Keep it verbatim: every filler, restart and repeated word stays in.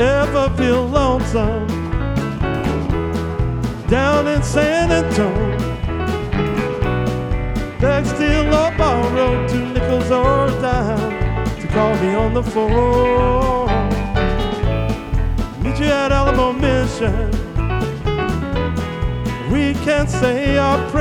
ever feel lonesome down in San Antonio, beg still or borrow two nickels or a dime to call me on the phone. Meet you at Alamo Mission. We can say our prayers